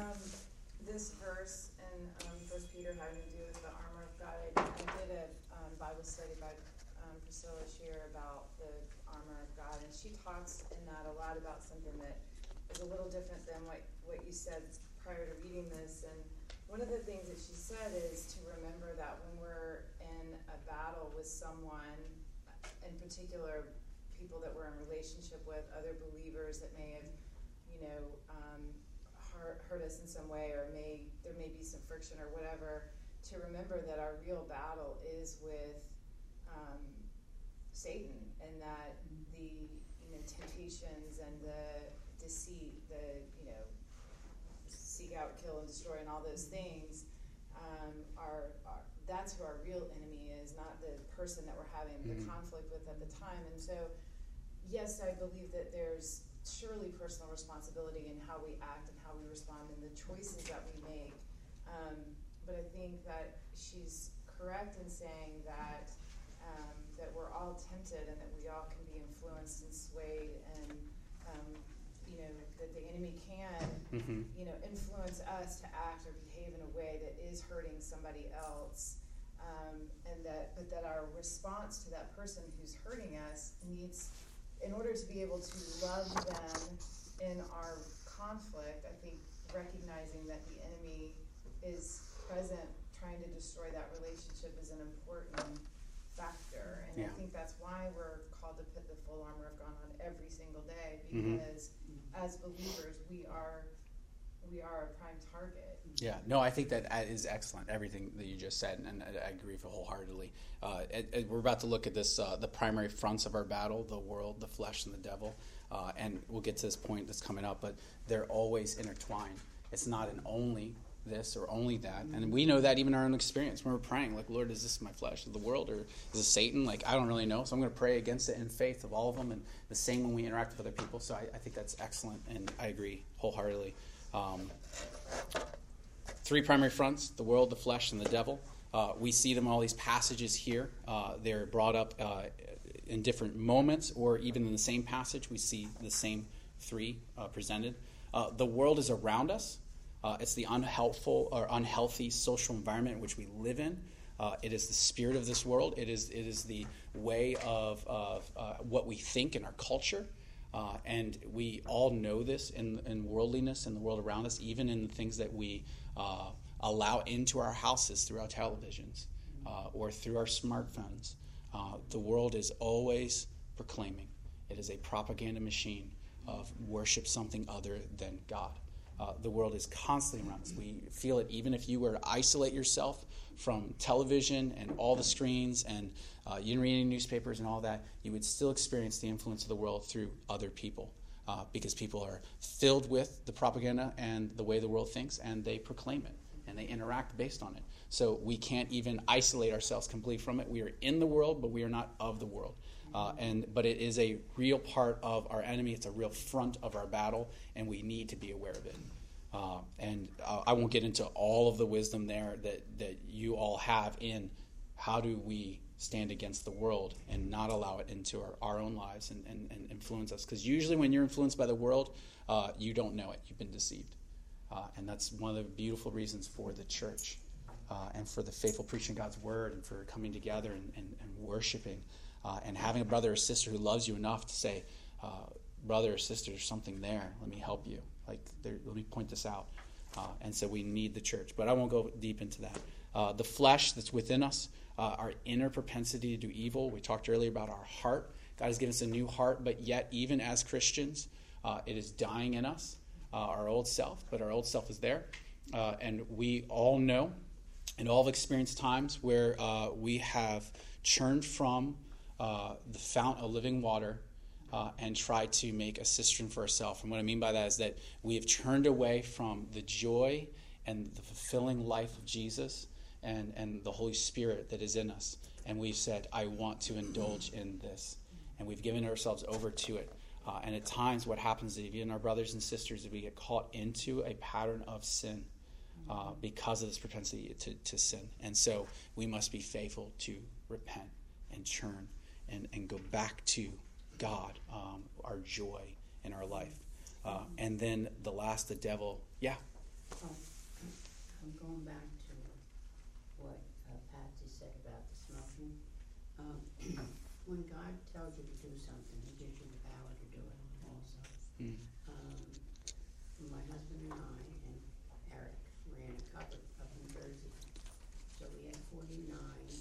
This verse in 1 Peter having to do with the armor of God, I did a Bible study by Priscilla Shear about the armor of God, and she talks in that a lot about something that is a little different than what you said prior to reading this. And one of the things that she said is to remember that when we're in a battle with someone, in particular people that we're in relationship with, other believers that may have, hurt us in some way, or there may be some friction or whatever, to remember that our real battle is with Satan, and that the temptations and the deceit, the seek out, kill, and destroy, and all those things are that's who our real enemy is, not the person that we're having the conflict with at the time. And so, yes, I believe that there's surely personal responsibility in how we act and how we respond and the choices that we make. But I think that she's correct in saying that that we're all tempted and that we all can be influenced and swayed, and that the enemy can influence us to act or behave in a way that is hurting somebody else, and that our response to that person who's hurting us needs, in order to be able to love them in our conflict, I think recognizing that the enemy is present trying to destroy that relationship is an important factor. And I think that's why we're called to put the full armor of God on every single day, because as believers we are a prime target. Yeah, no, I think that is excellent, everything that you just said, and I agree wholeheartedly. We're about to look at this, the primary fronts of our battle, the world, the flesh, and the devil, and we'll get to this point that's coming up, but they're always intertwined. It's not an only this or only that, and we know that even in our own experience when we're praying, like, Lord, is this my flesh, of the world, or is it Satan? Like, I don't really know, so I'm going to pray against it in faith of all of them, and the same when we interact with other people. So I think that's excellent, and I agree wholeheartedly. 3 primary fronts: the world, the flesh, and the devil. We see them in all these passages here. They're brought up in different moments, or even in the same passage we see the same 3 presented. The world is around us. It's the unhelpful or unhealthy social environment in which we live in. It is the spirit of this world. It is the way of what we think in our culture. And we all know this in worldliness in the world around us, even in the things that we allow into our houses through our televisions or through our smartphones. The world is always proclaiming. It is a propaganda machine of worship something other than God. The world is constantly around us. We feel it even if you were to isolate yourself from television and all the screens and you didn't read any newspapers and all that, you would still experience the influence of the world through other people because people are filled with the propaganda and the way the world thinks, and they proclaim it and they interact based on it. So we can't even isolate ourselves completely from it. We are in the world, but we are not of the world. But it is a real part of our enemy. It's a real front of our battle, and we need to be aware of it. I won't get into all of the wisdom there that you all have in how do we stand against the world and not allow it into our own lives and influence us. Because usually when you're influenced by the world, you don't know it. You've been deceived. And that's one of the beautiful reasons for the church and for the faithful preaching of God's word and for coming together and worshiping. And having a brother or sister who loves you enough to say, brother or sister, there's something there. Let me help you. Let me point this out. And so we need the church. But I won't go deep into that. The flesh that's within us, our inner propensity to do evil. We talked earlier about our heart. God has given us a new heart, but yet even as Christians, it is dying in us, our old self. But our old self is there. And we all know and all have experienced times where we have churned from the fount of living water and tried to make a cistern for ourselves. And what I mean by that is that we have turned away from the joy and the fulfilling life of Jesus and the Holy Spirit that is in us. And we've said, I want to indulge in this. And we've given ourselves over to it. And at times what happens is even our brothers and sisters, if we get caught into a pattern of sin because of this propensity to sin. And so we must be faithful to repent and churn and go back to God, our joy in our life. And then the last, the devil. Yeah. I'm going back to what Patsy said about the smoking. When God tells you to do something, He gives you the power to do it also. My husband and I and Eric ran a cupboard up in Jersey. So we had 49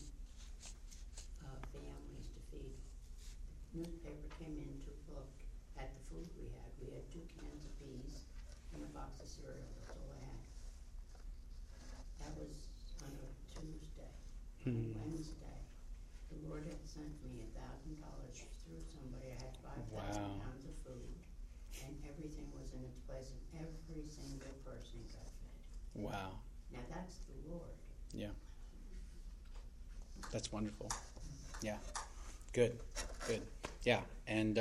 families to feed. The newspaper came in to look at the food we had. We had 2 cans of peas and a box of cereal. That's all I had. That was on a Tuesday. Wednesday, the Lord had sent me $1,000 through somebody. I had 5,000 pounds of food, and everything was in its place, and every single person got fed. Wow. Now that's the Lord. Yeah. That's wonderful. Yeah. Good. Yeah. And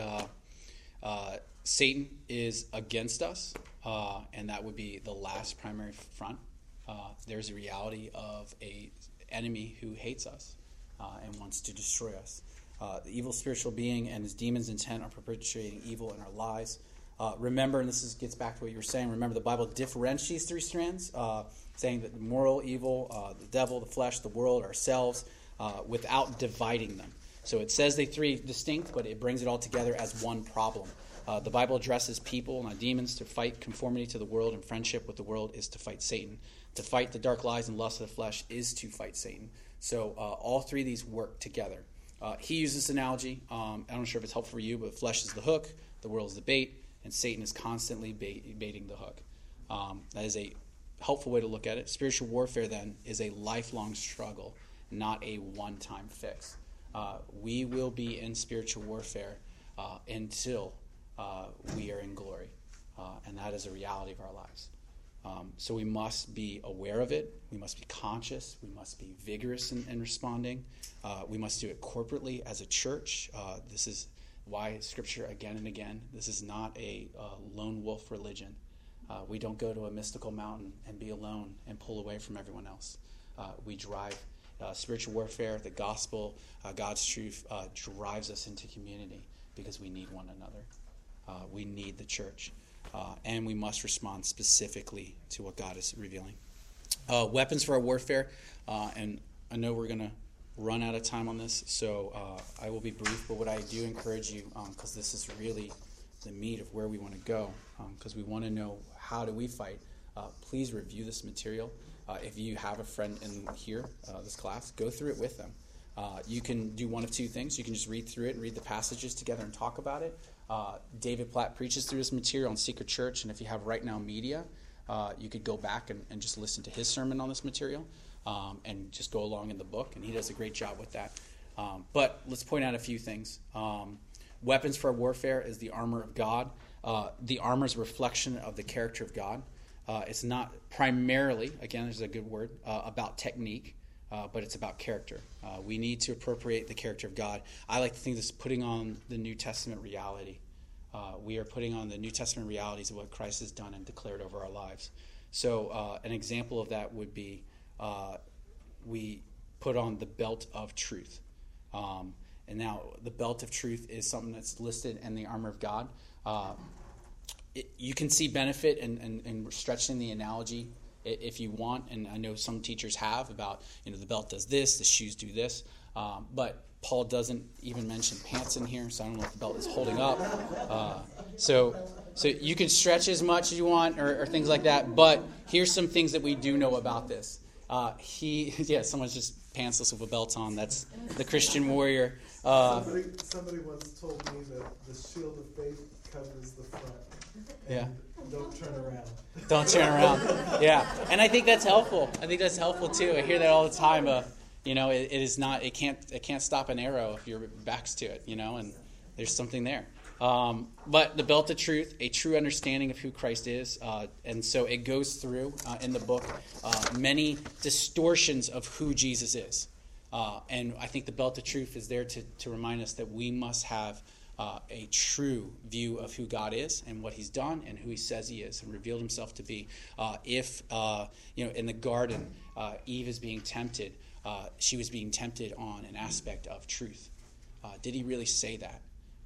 Satan is against us, and that would be the last primary front. There's a reality of a enemy who hates us and wants to destroy us. The evil spiritual being and his demons' intent are perpetuating evil in our lives. Remember, and this gets back to what you were saying, remember the Bible differentiates 3 strands, saying that the moral evil, the devil, the flesh, the world, ourselves, without dividing them. So it says they 3 distinct, but it brings it all together as one problem. The Bible addresses people, not demons. To fight conformity to the world and friendship with the world is to fight Satan. To fight the dark lies and lust of the flesh is to fight Satan. So all 3 of these work together. He uses this analogy. I'm not sure if it's helpful for you, but flesh is the hook, the world is the bait, and Satan is constantly baiting the hook. That is a helpful way to look at it. Spiritual warfare, then, is a lifelong struggle, not a one-time fix. We will be in spiritual warfare until we are in glory, and that is a reality of our lives. So we must be aware of it. We must be conscious. We must be vigorous in responding. We must do it corporately as a church. This is why Scripture again and again, this is not a lone wolf religion. We don't go to a mystical mountain and be alone and pull away from everyone else. We drive spiritual warfare, the gospel, God's truth drives us into community because we need one another. We need the church. and we must respond specifically to what God is revealing. Weapons for our warfare, and I know we're going to run out of time on this, so I will be brief, but what I do encourage you, because this is really the meat of where we want to go, because we want to know how do we fight, please review this material. If you have a friend in here, this class, go through it with them. You can do one of two things. You can just read through it and read the passages together and talk about it. David Platt preaches through this material on Secret Church, and if you have Right Now Media, you could go back and just listen to his sermon on this material and just go along in the book, and he does a great job with that. But let's point out a few things. Weapons for warfare is the armor of God. The armor is a reflection of the character of God. It's not primarily, again, this is a good word, about technique, but it's about character. We need to appropriate the character of God. I like to think this is putting on the New Testament reality. We are putting on the New Testament realities of what Christ has done and declared over our lives. So an example of that would be we put on the belt of truth. And now the belt of truth is something that's listed in the armor of God. You can see benefit in stretching the analogy if you want, and I know some teachers have about, the belt does this, the shoes do this, but Paul doesn't even mention pants in here, so I don't know if the belt is holding up. So you can stretch as much as you want or things like that, but here's some things that we do know about this. Someone's just pantsless with a belt on. That's the Christian warrior. Somebody once told me that the shield of faith covers the front. Yeah. Don't turn around. Don't turn around. Yeah, and I think that's helpful. I think that's helpful too. I hear that all the time. It is not. It can't stop an arrow if your back's to it. And there's something there. But the belt of truth, a true understanding of who Christ is, and so it goes through in the book many distortions of who Jesus is. And I think the belt of truth is there to remind us that we must have a true view of who God is and what he's done and who he says he is and revealed himself to be. In the garden, Eve is being tempted, she was being tempted on an aspect of truth. Did he really say that?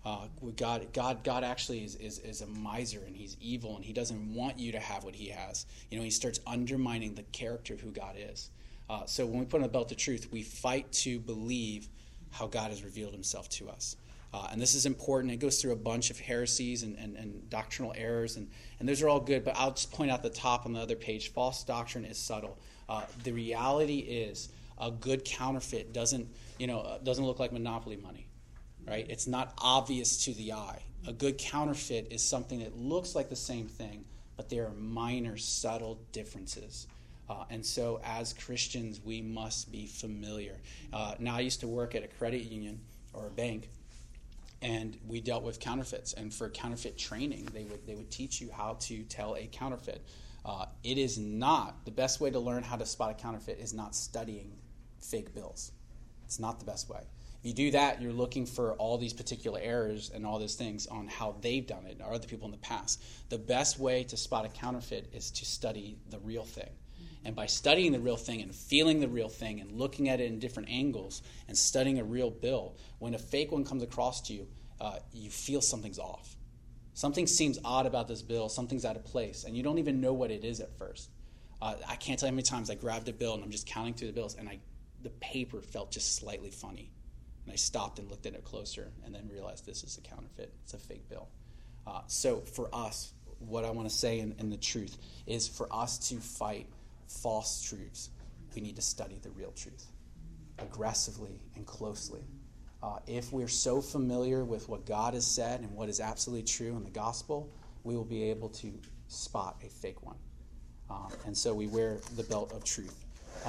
God actually is a miser, and he's evil, and he doesn't want you to have what he has. He starts undermining the character of who God is. So when we put on the belt of truth, we fight to believe how God has revealed himself to us. And this is important. It goes through a bunch of heresies and doctrinal errors, and those are all good, but I'll just point out the top on the other page. False doctrine is subtle. The reality is a good counterfeit doesn't look like Monopoly money, right? It's not obvious to the eye. A good counterfeit is something that looks like the same thing, but there are minor, subtle differences. And so as Christians, we must be familiar. Now, I used to work at a credit union or a bank, and we dealt with counterfeits. And for counterfeit training, they would teach you how to tell a counterfeit. It is not, the best way to learn how to spot a counterfeit is not studying fake bills. It's not the best way. If you do that, you're looking for all these particular errors and all these things on how they've done it, or other people in the past. The best way to spot a counterfeit is to study the real thing. And by studying the real thing and feeling the real thing and looking at it in different angles and studying a real bill, when a fake one comes across to you, you feel something's off. Something seems odd about this bill. Something's out of place. And you don't even know what it is at first. I can't tell you how many times I grabbed a bill and I'm just counting through the bills, and the paper felt just slightly funny. And I stopped and looked at it closer and then realized this is a counterfeit. It's a fake bill. So for us, what I want to say in the truth is, for us to fight false truths, we need to study the real truth aggressively and closely. If we're so familiar with what God has said and what is absolutely true in the gospel, we will be able to spot a fake one. And so we wear the belt of truth.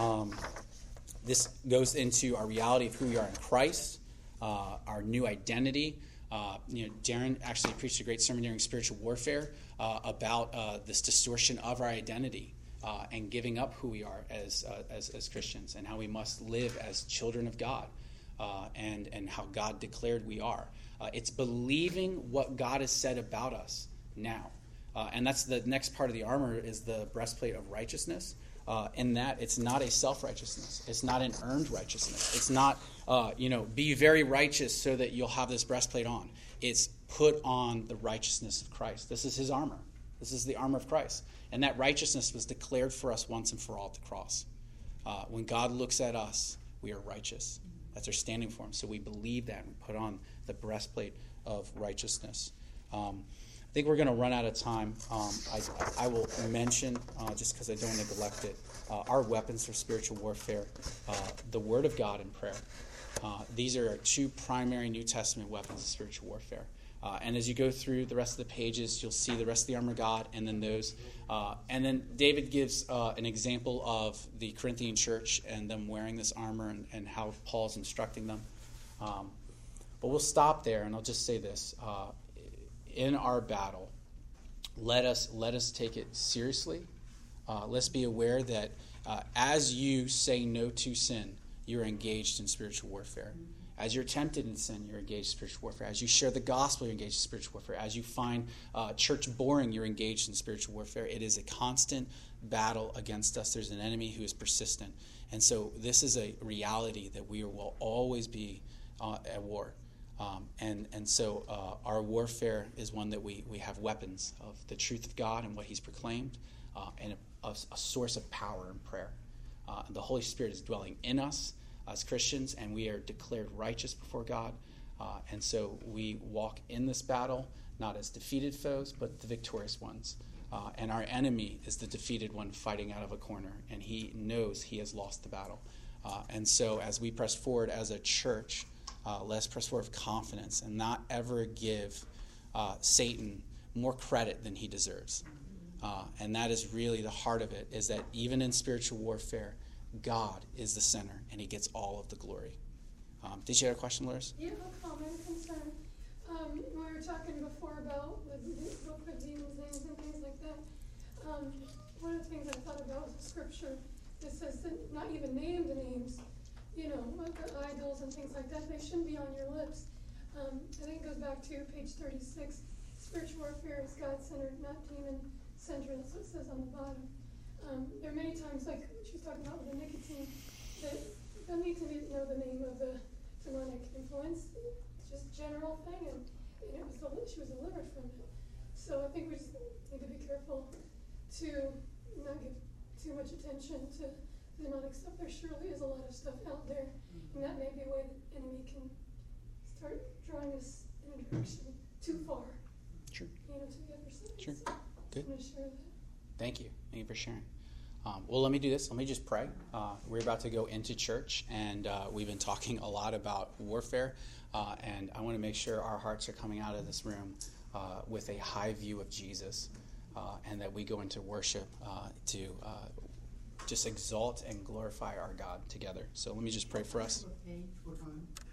This goes into our reality of who we are in Christ, our new identity. Darren actually preached a great sermon during spiritual warfare about this distortion of our identity. And giving up who we are as Christians, and how we must live as children of God, and how God declared we are. It's believing what God has said about us now. And that's the next part of the armor, is the breastplate of righteousness. In that it's not a self-righteousness. It's not an earned righteousness. It's not, be very righteous so that you'll have this breastplate on. It's put on the righteousness of Christ. This is his armor. This is the armor of Christ. And that righteousness was declared for us once and for all at the cross. When God looks at us, we are righteous. That's our standing for him. So we believe that and we put on the breastplate of righteousness. I think we're going to run out of time. I will mention, just because I don't neglect it, our weapons for spiritual warfare, the Word of God and prayer. These are our two primary New Testament weapons of spiritual warfare. And as you go through the rest of the pages, you'll see the rest of the armor of God, and then those. And then David gives an example of the Corinthian church and them wearing this armor and how Paul's instructing them. But we'll stop there, and I'll just say this. In our battle, let us take it seriously. Let's be aware that as you say no to sin, you're engaged in spiritual warfare. As you're tempted in sin, you're engaged in spiritual warfare. As you share the gospel, you're engaged in spiritual warfare. As you find church boring, you're engaged in spiritual warfare. It is a constant battle against us. There's an enemy who is persistent. And so this is a reality that we will always be at war. And so our warfare is one that we have weapons of the truth of God and what he's proclaimed, and a source of power in prayer. The Holy Spirit is dwelling in us as Christians, and we are declared righteous before God. And so we walk in this battle, not as defeated foes, but the victorious ones. And our enemy is the defeated one fighting out of a corner, and he knows he has lost the battle. And so as we press forward as a church, let's press forward with confidence and not ever give Satan more credit than he deserves. And that is really the heart of it, is that even in spiritual warfare, God is the center, and he gets all of the glory. Did you have a question, Loris? Yeah, a comment, concern. We were talking before about the book of demons names and things like that. One of the things I thought about was the scripture that says that not even name the names, like the idols and things like that. They shouldn't be on your lips. I think it goes back to page 36. Spiritual warfare is God-centered, not demon-centered. That's what it says on the bottom. There are many times, like she was talking about with the nicotine, that you don't need to know the name of the demonic influence. It's just a general thing, and she was delivered from it. So I think we just need to be careful to not give too much attention to the demonic stuff. There surely is a lot of stuff out there, and that may be a way the enemy can start drawing us in a direction too far. Sure. To the other side. Sure. So Good. I'm going to share that. Thank you. Thank you for sharing. Well, let me do this. Let me just pray. We're about to go into church, and we've been talking a lot about warfare, and I want to make sure our hearts are coming out of this room with a high view of Jesus, and that we go into worship to just exalt and glorify our God together. So let me just pray for us. What page? What time?